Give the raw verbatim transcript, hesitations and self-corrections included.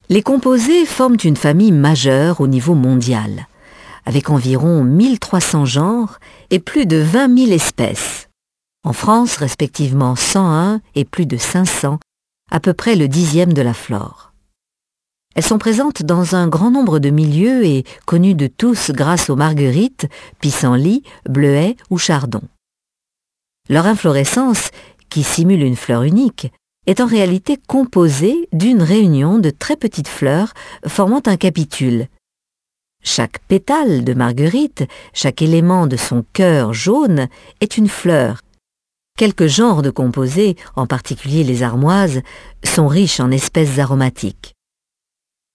Les composés forment une famille majeure au niveau mondial, avec environ mille trois cents genres et plus de vingt mille espèces. En France, respectivement cent un et plus de cinq cents, à peu près le dixième de la flore. Elles sont présentes dans un grand nombre de milieux et connues de tous grâce aux marguerites, pissenlits, bleuets ou chardons. Leur inflorescence, qui simule une fleur unique, est en réalité composée d'une réunion de très petites fleurs formant un capitule. Chaque pétale de marguerite, chaque élément de son cœur jaune est une fleur. Quelques genres de composés, en particulier les armoises, sont riches en espèces aromatiques.